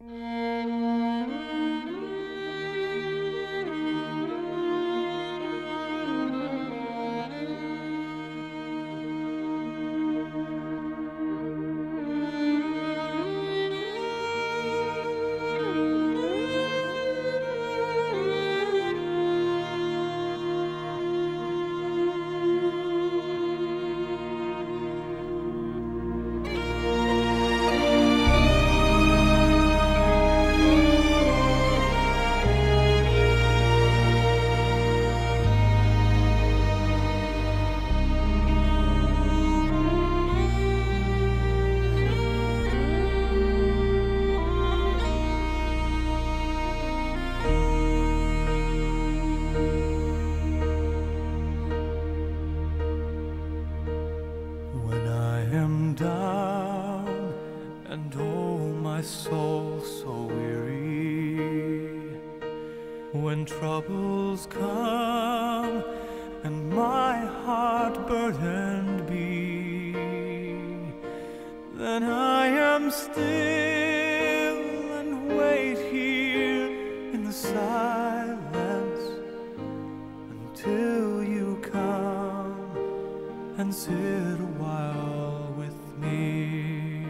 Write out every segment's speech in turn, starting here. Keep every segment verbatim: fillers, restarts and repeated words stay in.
Down and oh, my soul so weary, when troubles come and my heart burdened be, then I am still and wait here in the silence until you come and sit a while with me.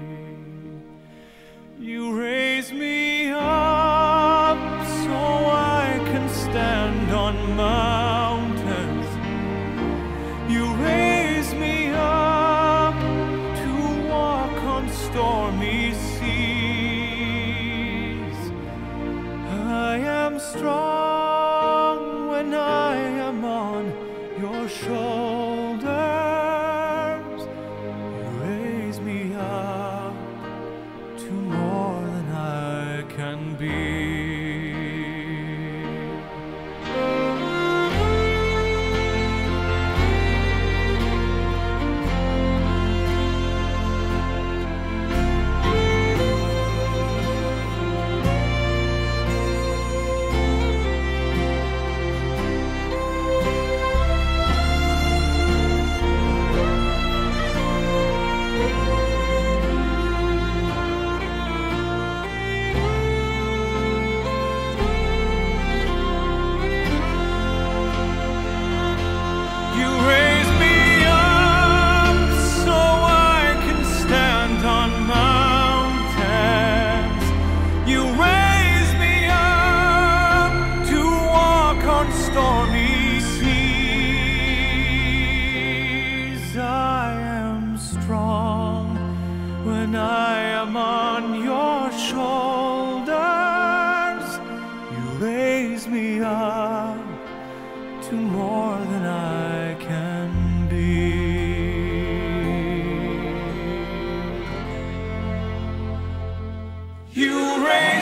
You raise me up so I can stand on mountains. You raise me up to walk on stormy seas. I am strong when I am on your shoulders. To more than I can be. Stormy seas, I am strong when I am on your shoulders. You raise me up to more than I can be. You raise